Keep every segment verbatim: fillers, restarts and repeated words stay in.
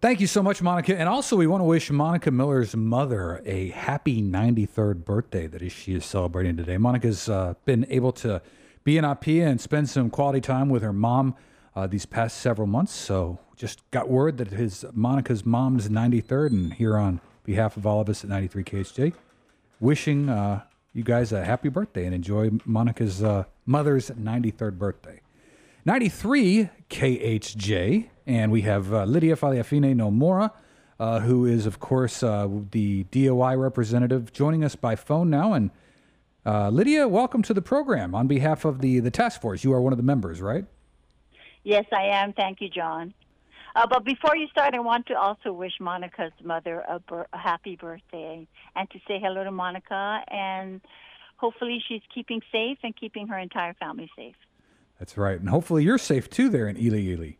Thank you so much, Monica. And also, we want to wish Monica Miller's mother a happy ninety-third birthday that is- she is celebrating today. Monica's uh, been able to be in Apia and spend some quality time with her mom uh, these past several months. So just got word that his Monica's mom's ninety-third, and here on behalf of all of us at ninety-three K H J, wishing uh, you guys a happy birthday and enjoy Monica's uh, mother's ninety-third birthday. ninety-three K H J, and we have uh, Lydia Faliafine Nomura, uh, who is, of course, uh, the D O I representative, joining us by phone now. And uh, Lydia, welcome to the program on behalf of the, the task force. You are one of the members, right? Yes, I am. Thank you, John. Uh, but before you start, I want to also wish Monica's mother a, bir- a happy birthday and to say hello to Monica. And hopefully she's keeping safe and keeping her entire family safe. That's right. And hopefully you're safe, too, there in Ili Ili.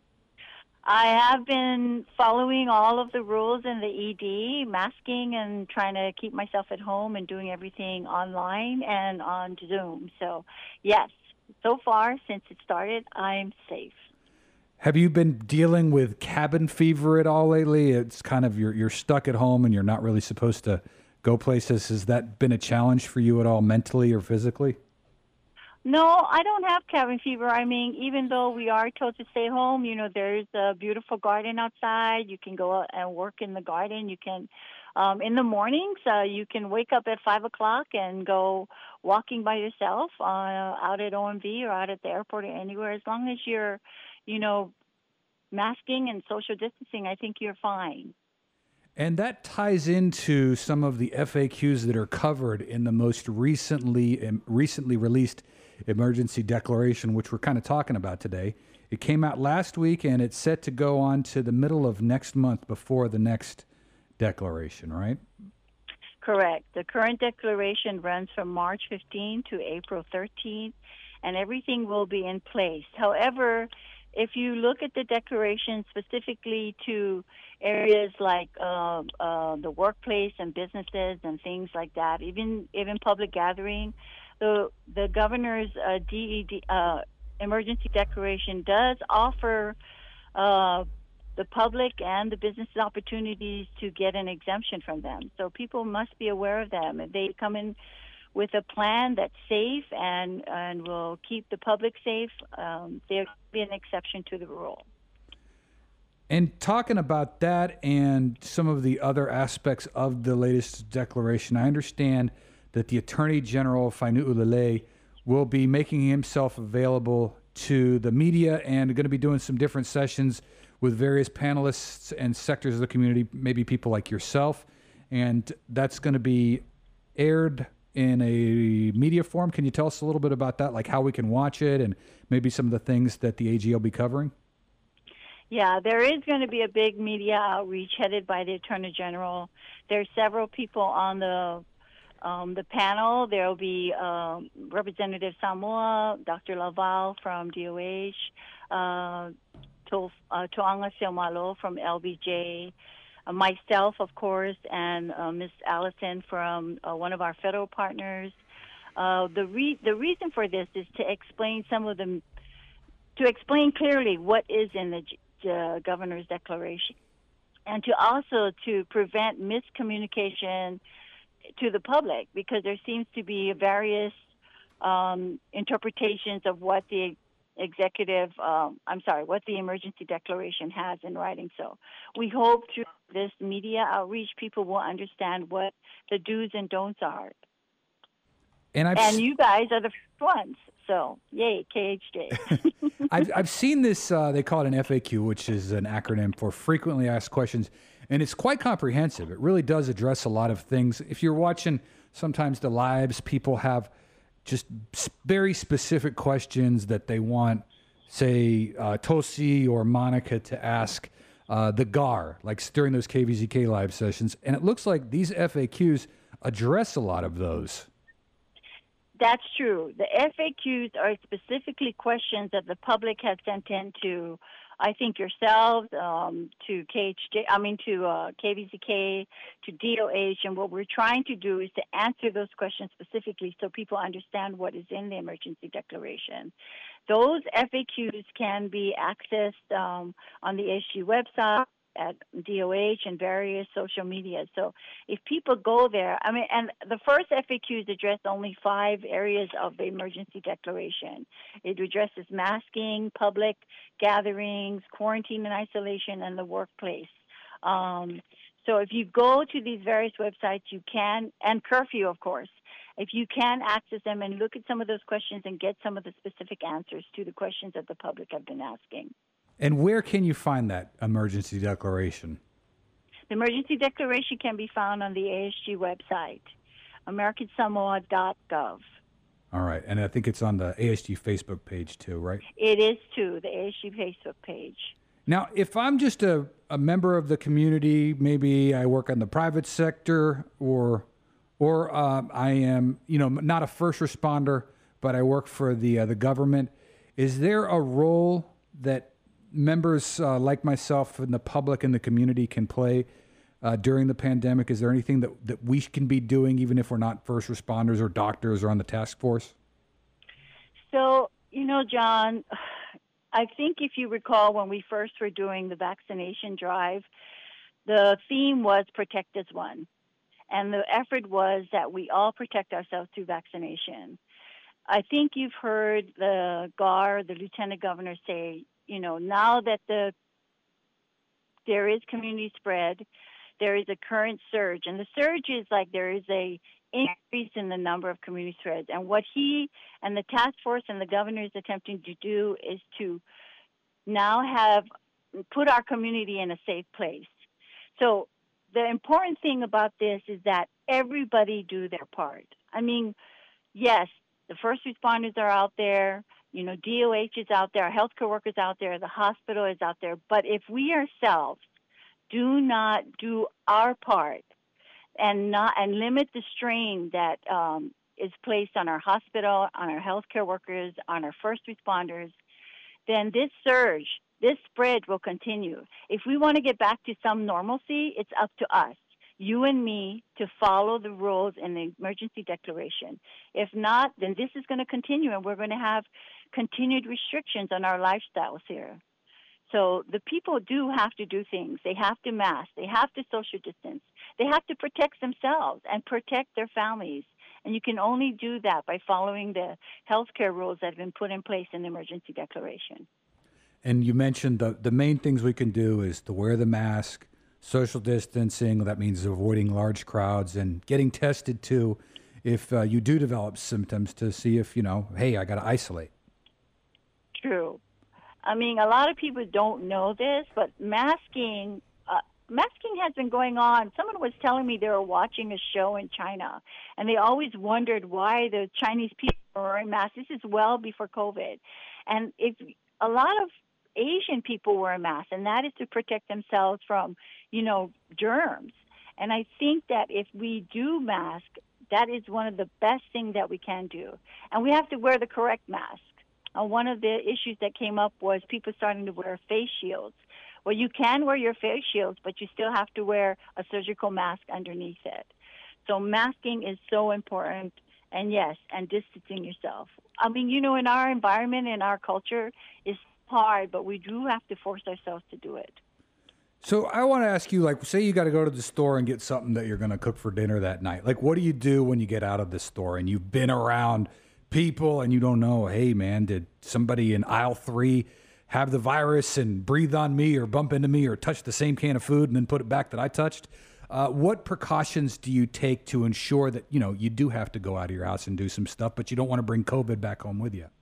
I have been following all of the rules in the E D, masking and trying to keep myself at home and doing everything online and on Zoom. So, yes, so far since it started, I'm safe. Have you been dealing with cabin fever at all lately? It's kind of you're you're stuck at home and you're not really supposed to go places. Has that been a challenge for you at all, mentally or physically? No, I don't have cabin fever. I mean, even though we are told to stay home, you know, there's a beautiful garden outside. You can go out and work in the garden. You can, um, in the mornings, uh, you can wake up at five o'clock and go walking by yourself uh, out at O M V or out at the airport or anywhere. As long as you're, you know, masking and social distancing, I think you're fine. And that ties into some of the F A Qs that are covered in the most recently um, recently released emergency declaration, which we're kind of talking about today. It came out last week, and it's set to go on to the middle of next month before the next declaration, right? Correct. The current declaration runs from March fifteenth to April thirteenth, and everything will be in place. However, if you look at the declaration specifically to areas like uh, uh, the workplace and businesses and things like that, even even public gathering, the the governor's uh, D E D uh, emergency declaration does offer uh, the public and the businesses opportunities to get an exemption from them. So people must be aware of them. If they come in with a plan that's safe and and will keep the public safe, um, there will be an exception to the rule. And talking about that and some of the other aspects of the latest declaration, I understand that the Attorney General, Fainu Ulele, will be making himself available to the media and going to be doing some different sessions with various panelists and sectors of the community, maybe people like yourself. And that's going to be aired in a media form. Can you tell us a little bit about that, like how we can watch it and maybe some of the things that the A G will be covering? Yeah, there is going to be a big media outreach headed by the Attorney General. There's several people on the um, the panel. There will be um, Representative Samoa, Doctor Laval from D O H, uh, to, uh, Toanga Siomalo from L B J, uh, myself, of course, and uh, Miz Allison from uh, one of our federal partners. Uh, the re- the reason for this is to explain some of the to explain clearly what is in the uh, governor's declaration, and to also to prevent miscommunication to the public, because there seems to be various um, interpretations of what the executive, um, I'm sorry, what the emergency declaration has in writing. So we hope through this media outreach, people will understand what the do's and don'ts are. And, I've and s- you guys are the first ones. So, yay, K H J. I've, I've seen this, uh, they call it an F A Q, which is an acronym for Frequently Asked Questions, and it's quite comprehensive. It really does address a lot of things. If you're watching sometimes the lives, people have just s- very specific questions that they want, say, uh, Tosi or Monica to ask uh, the G A R, like during those K V Z K live sessions. And it looks like these F A Qs address a lot of those. That's true. The F A Qs are specifically questions that the public has sent in to, I think, yourselves, um, to K H J, I mean, to uh, K V Z K, to D O H. And what we're trying to do is to answer those questions specifically so people understand what is in the emergency declaration. Those F A Qs can be accessed um, on the A S U website. at D O H and various social media. So if people go there, I mean, and the first F A Qs address only five areas of the emergency declaration. It addresses masking, public gatherings, quarantine and isolation, and the workplace. Um, so if you go to these various websites, you can, and curfew, of course, if you can access them and look at some of those questions and get some of the specific answers to the questions that the public have been asking. And where can you find that emergency declaration? The emergency declaration can be found on the A S G website, american samoa dot gov. All right. And I think it's on the A S G Facebook page too, right? It is too, the A S G Facebook page. Now, if I'm just a, a member of the community, maybe I work in the private sector, or or uh, I am, you know, not a first responder, but I work for the uh, the government, is there a role that members uh, like myself and the public and the community can play uh, during the pandemic? Is there anything that, that we can be doing, even if we're not first responders or doctors or on the task force? So, you know, John, I think if you recall when we first were doing the vaccination drive, the theme was protect as one. And the effort was that we all protect ourselves through vaccination. I think you've heard the G A R, the Lieutenant Governor, say, you know, now that the there is community spread, there is a current surge. And the surge is like there is a increase in the number of community spreads. And what he and the task force and the governor is attempting to do is to now have put our community in a safe place. So the important thing about this is that everybody do their part. I mean, yes, the first responders are out there, you know, D O H is out there, our healthcare workers out there, the hospital is out there. But if we ourselves do not do our part and not and limit the strain that um, is placed on our hospital, on our healthcare workers, on our first responders, then this surge, this spread will continue. If we want to get back to some normalcy, it's up to us, you and me, to follow the rules in the emergency declaration. If not, then this is going to continue, and we're going to have continued restrictions on our lifestyles here. So the people do have to do things. They have to mask. They have to social distance. They have to protect themselves and protect their families. And you can only do that by following the healthcare rules that have been put in place in the emergency declaration. And you mentioned the, the main things we can do is to wear the mask, social distancing. That means avoiding large crowds, and getting tested too if uh, you do develop symptoms, to see if, you know, hey, I got to isolate. True. I mean, a lot of people don't know this, but masking, uh, masking has been going on. Someone was telling me they were watching a show in China, and they always wondered why the Chinese people were wearing masks. This is well before COVID. And if a lot of Asian people wear masks, and that is to protect themselves from, you know, germs. And I think that if we do mask, that is one of the best things that we can do. And we have to wear the correct mask. Uh, one of the issues that came up was people starting to wear face shields. Well, you can wear your face shields, but you still have to wear a surgical mask underneath it. So masking is so important, and yes, and distancing yourself. I mean, you know, in our environment, in our culture, it's hard, but we do have to force ourselves to do it. So I want to ask you, like, say you got to go to the store and get something that you're going to cook for dinner that night. Like, what do you do when you get out of the store and you've been around people and you don't know, hey, man, did somebody in aisle three have the virus and breathe on me or bump into me or touch the same can of food and then put it back that I touched? Uh, what precautions do you take to ensure that, you know, you do have to go out of your house and do some stuff, but you don't want to bring COVID back home with you?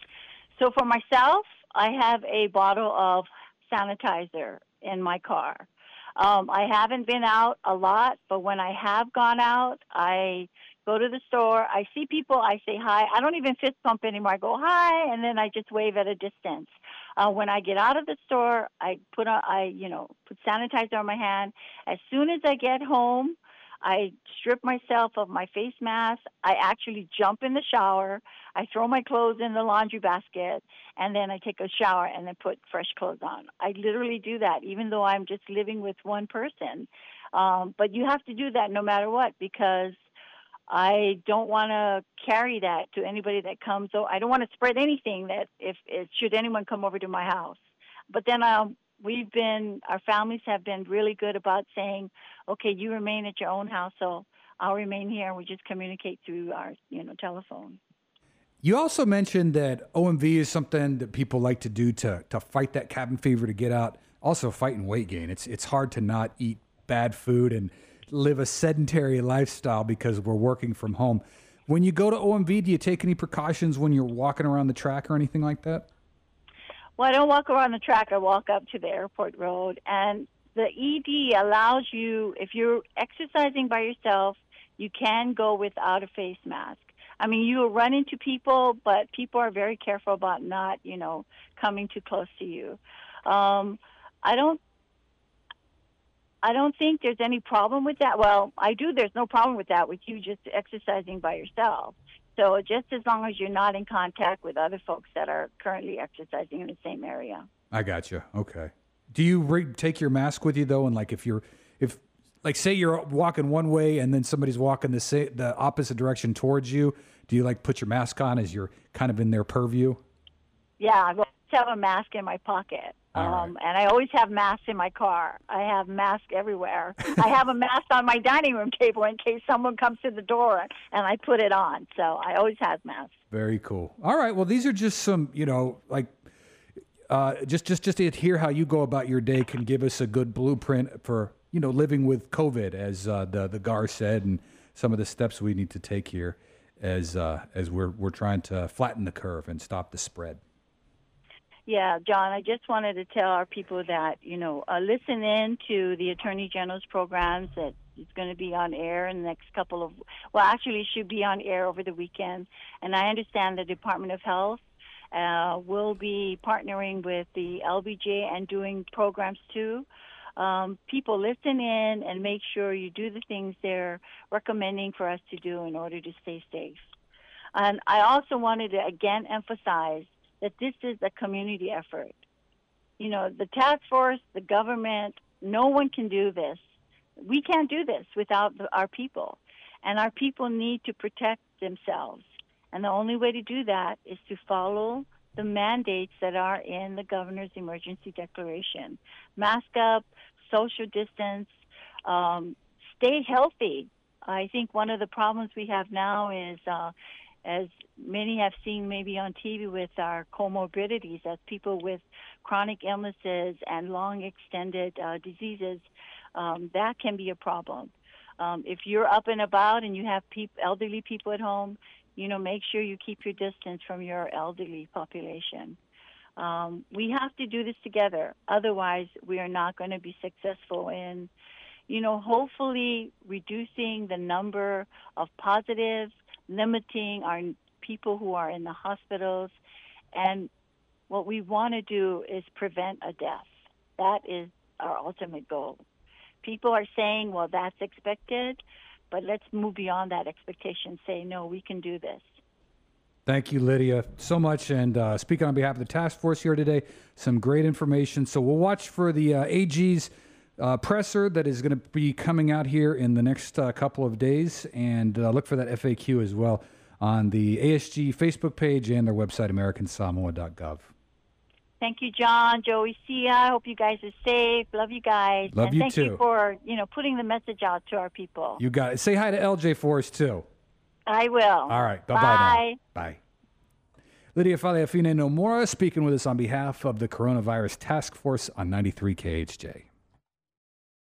So for myself, I have a bottle of sanitizer in my car. Um, I haven't been out a lot, but when I have gone out, I go to the store. I see people. I say hi. I don't even fist bump anymore. I go hi, and then I just wave at a distance. Uh, when I get out of the store, I put on, I you know put sanitizer on my hand. As soon as I get home, I strip myself of my face mask. I actually jump in the shower. I throw my clothes in the laundry basket, and then I take a shower and then put fresh clothes on. I literally do that, even though I'm just living with one person. Um, but you have to do that no matter what, because I don't want to carry that to anybody that comes. So I don't want to spread anything that if, if should anyone come over to my house. But then I'll we've been, our families have been really good about saying, okay, you remain at your own house, so I'll remain here, and we just communicate through our, you know, telephone. You also mentioned that O M V is something that people like to do to to fight that cabin fever, to get out. Also, fighting weight gain. It's it's hard to not eat bad food and live a sedentary lifestyle because we're working from home. When you go to O M V, do you take any precautions when you're walking around the track or anything like that? Well, I don't walk around the track. I walk up to the airport road, and the E D allows you, if you're exercising by yourself, you can go without a face mask. I mean, you will run into people, but people are very careful about not, you know, coming too close to you. Um, I don't, I don't think there's any problem with that. Well, I do. There's no problem with that, with you just exercising by yourself. So just as long as you're not in contact with other folks that are currently exercising in the same area. I got you. Okay. Do you re- take your mask with you though? And like, if you're, if like, say you're walking one way and then somebody's walking the sa- the opposite direction towards you, do you like put your mask on as you're kind of in their purview? Yeah, I always have a mask in my pocket. Um, right. And I always have masks in my car. I have masks everywhere. I have a mask on my dining room table in case someone comes to the door, and I put it on. So I always have masks. Very cool. All right. Well, these are just some, you know, like, uh, just, just, just to hear how you go about your day can give us a good blueprint for, you know, living with COVID, as uh, the, the G A R said, and some of the steps we need to take here as, uh, as we're, we're trying to flatten the curve and stop the spread. Yeah, John, I just wanted to tell our people that, you know, uh, listen in to the Attorney General's programs that is going to be on air in the next couple of, well, actually it should be on air over the weekend. And I understand the Department of Health uh, will be partnering with the L B J and doing programs too. Um, people listen in and make sure you do the things they're recommending for us to do in order to stay safe. And I also wanted to again emphasize that this is a community effort. You know, the task force, the government, no one can do this. We can't do this without the, our people. And our people need to protect themselves. And the only way to do that is to follow the mandates that are in the governor's emergency declaration. Mask up, social distance, um, stay healthy. I think one of the problems we have now is, uh, as many have seen maybe on T V with our comorbidities, as people with chronic illnesses and long extended uh, diseases, um, that can be a problem. Um, if you're up and about and you have peop- elderly people at home, you know, make sure you keep your distance from your elderly population. Um, we have to do this together. Otherwise, we are not going to be successful in, you know, hopefully reducing the number of positives, limiting our people who are in the hospitals. And what we want to do is prevent a death. That is our ultimate goal. People are saying, well, that's expected, but let's move beyond that expectation. Say, no, we can do this. Thank you, Lydia, so much. And uh, speaking on behalf of the task force here today, some great information. So we'll watch for the uh, A G's uh, presser that is going to be coming out here in the next uh, couple of days. And uh, look for that F A Q as well on the A S G Facebook page and their website, American Samoa dot gov. Thank you, John, Joey, Sia. I hope you guys are safe. Love you guys. Love and you thank too. you for, you know, putting the message out to our people. You got it. Say hi to L J for us, too. I will. All right. Bye-bye Bye. now. Bye. Lydia Faleafine Nomura speaking with us on behalf of the Coronavirus Task Force on ninety-three K H J.